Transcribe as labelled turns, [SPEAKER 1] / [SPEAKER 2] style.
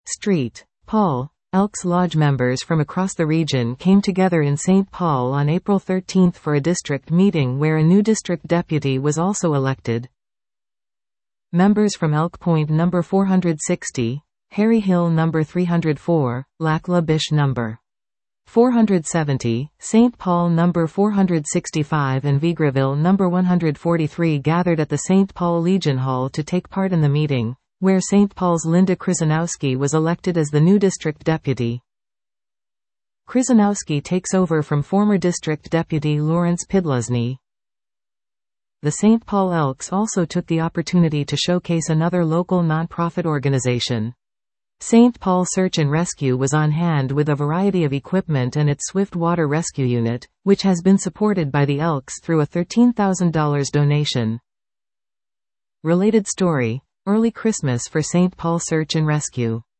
[SPEAKER 1] St. Paul. Elks Lodge members from across the region came together in St. Paul on April 13 for a district meeting where a new district deputy was also elected. Members from Elk Point No. 460, Harry Hill No. 304, Lac La Biche No. 470, St. Paul No. 465 and Vigreville No. 143 gathered at the St. Paul Legion Hall to take part in the meeting, where St. Paul's Linda Krzyzanowski was elected as the new district deputy. Krzyzanowski takes over from former district deputy Lawrence Pidlesny. The St. Paul Elks also took the opportunity to showcase another local nonprofit organization. St. Paul Search and Rescue was on hand with a variety of equipment and its Swift Water Rescue Unit, which has been supported by the Elks through a $13,000 donation. Related story: Early Christmas for St. Paul Search and Rescue.